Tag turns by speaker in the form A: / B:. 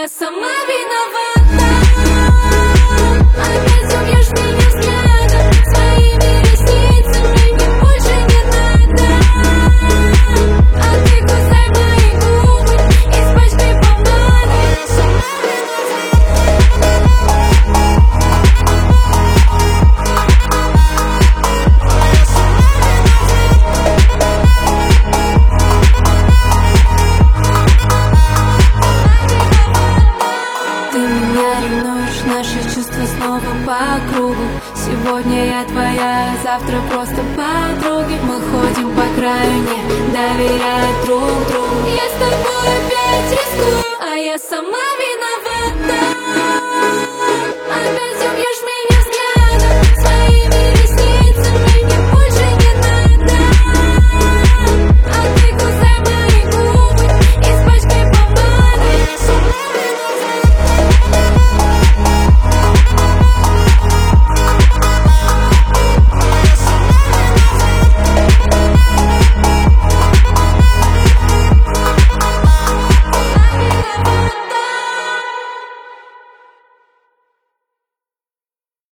A: сама виновата. Опять убьешь меня взглядом, своими ресницами мне больше не надо. А ты кусай мои губы, испачкай помадой. Ты меня ревнуешь, наши чувства снова по кругу. Сегодня я твоя, завтра просто подруги. Мы ходим по краю, не доверяя друг другу. Я с тобой опять рискую, а я сама виновата.